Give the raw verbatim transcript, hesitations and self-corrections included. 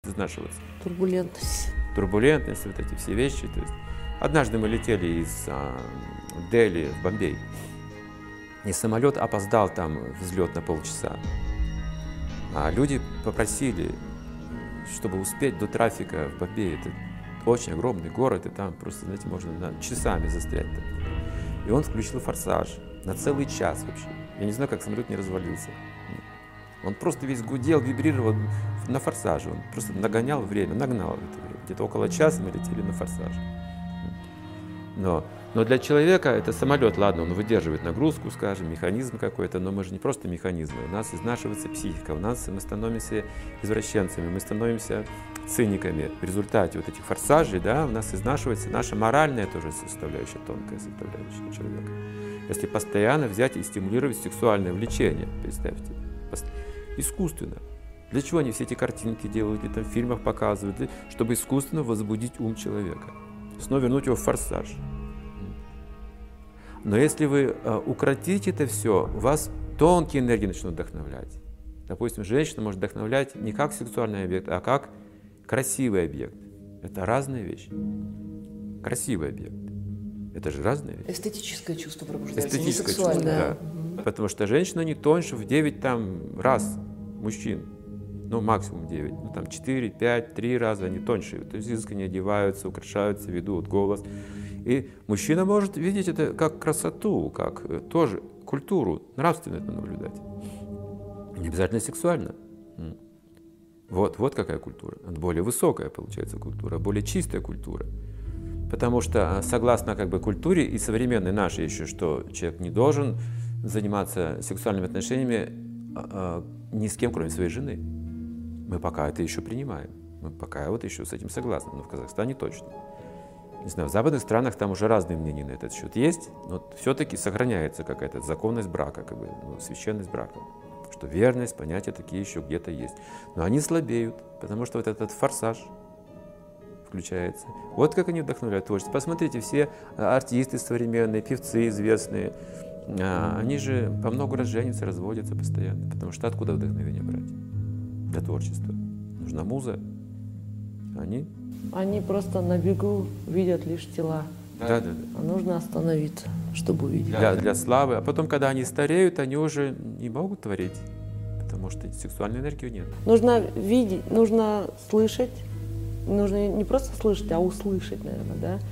изнашиваться. Турбулентность. Турбулентность, вот эти все вещи. То есть однажды мы летели из а, Дели в Бомбей, и самолет опоздал там взлет на полчаса. А люди попросили, чтобы успеть до трафика в Бомбее. Это очень огромный город, и там просто, знаете, можно на, часами застрять. Там. И он включил форсаж на целый час вообще. Я не знаю, как самолет не развалился. Он просто весь гудел, вибрировал на форсаже. Он просто нагонял время, нагнал это время. Где-то около часа мы летели на форсаже. Но, но для человека это самолет, ладно, он выдерживает нагрузку, скажем, механизм какой-то, но мы же не просто механизмы. У нас изнашивается психика, у нас мы становимся извращенцами, мы становимся циниками. В результате вот этих форсажей, да, у нас изнашивается наша моральная тоже составляющая, тонкая составляющая человека. Если постоянно взять и стимулировать сексуальное влечение, представьте, искусственно. Для чего они все эти картинки делают, или там в фильмах показывают, для, чтобы искусственно возбудить ум человека, снова вернуть его в форсаж. Но если вы э, укротите это все, вас тонкие энергии начнут вдохновлять. Допустим, женщина может вдохновлять не как сексуальный объект, а как красивый объект. Это разные вещи. Красивый объект. Это же разные вещи. Эстетическое чувство пробуждается, не Эстетическое чувство, сексуальное. да. Потому что женщина не тоньше в девять там, раз мужчин. Ну, максимум девять. Ну, там четыре, пять, три раза они тоньше. То есть изысканнее одеваются, украшаются, ведут голос. И мужчина может видеть это как красоту, как тоже культуру, нравственно это наблюдать. Не обязательно сексуально. Вот, вот какая культура. Более высокая, получается, культура, более чистая культура. Потому что, согласно как бы культуре и современной нашей еще, что человек не должен заниматься сексуальными отношениями а, а, ни с кем, кроме своей жены. Мы пока это еще принимаем. Мы пока вот еще с этим согласны. Но в Казахстане точно. Не знаю, в западных странах там уже разные мнения на этот счет есть, но все-таки сохраняется какая-то законность брака, как бы, ну, священность брака. Что верность, понятия такие еще где-то есть. Но они слабеют, потому что вот этот форсаж включается. Вот как они вдохновляют творчество. Посмотрите, все артисты современные, певцы известные, они же по много раз женятся, разводятся постоянно. Потому что откуда вдохновение брать для творчества? Нужна муза. Они? Они просто на бегу видят лишь тела. Да, да, да. А нужно остановиться, чтобы увидеть. Для, для славы. А потом, когда они стареют, они уже не могут творить, потому что сексуальной энергии нет. Нужно видеть, нужно слышать. Нужно не просто слышать, а услышать, наверное, да?